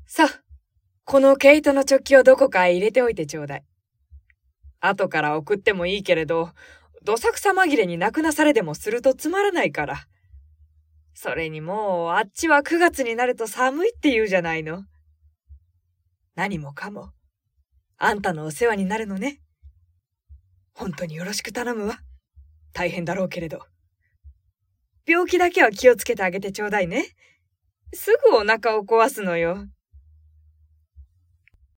さあ、この毛糸のチョッキをどこかへ入れておいてちょうだい。後から送ってもいいけれど、どさくさ紛れになくなされでもするとつまらないから。それにもう、あっちは9月になると寒いって言うじゃないの。何もかも、あんたのお世話になるのね。本当によろしく頼むわ。大変だろうけれど。病気だけは気をつけてあげてちょうだいね。すぐお腹を壊すのよ。